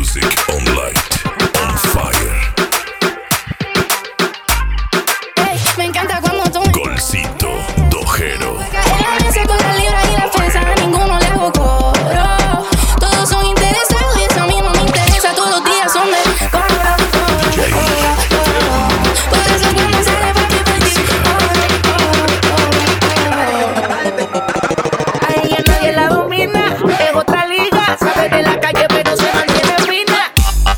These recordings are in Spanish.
Music on light, on fire. Ey, me encanta cuando tú Golcito Dojero. ese con la libra y la fresa, a ninguno le hago coro. Todos son interesados y eso a mí no me interesa. Todos los días son de coro. Por eso cuando sale papi por ti. A ella nadie la domina, es otra liga. Sabe de la calle pero se mantiene fina.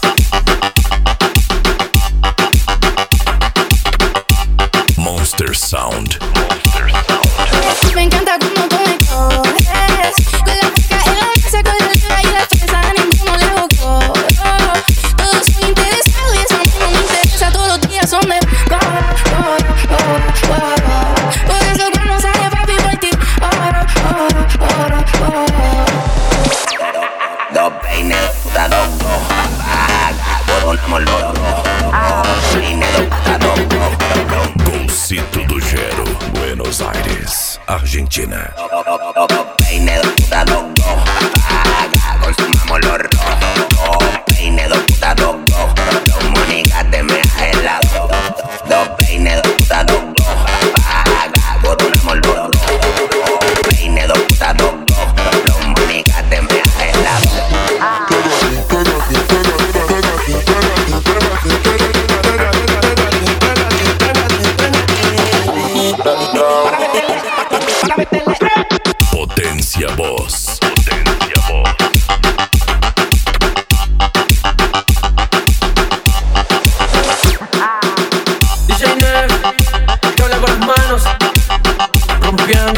Monster Sound. Me encanta cuando tú me coges. Con la boca en la mesa, con la libra y la fresa, a ninguno le hago coro. Todos son interesados y eso a mí no me interesa. Todos los días son de coro. Por eso cuando sale papi por ti. Dos peines, dos putas, dos coronamos los dos. Dos peines, dos putas, dos Golcito Dojero, Buenos Aires, Argentina. Dos peines, dos putas, dos consumamos los rojos. Dos peines, dos putas, dos mónicas de meja helado. Dos peines, dos putas, dos coronamos los rojos. Dos peines, dos putas, dos mónicas de meja helado. Potencia Voz. DJ Nerv, que habla con las manos, rompiendo.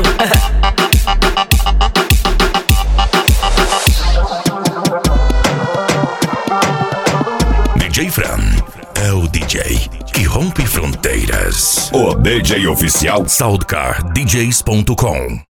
DJ Fran é o DJ que rompe fronteiras. O DJ oficial Soundcardjs.com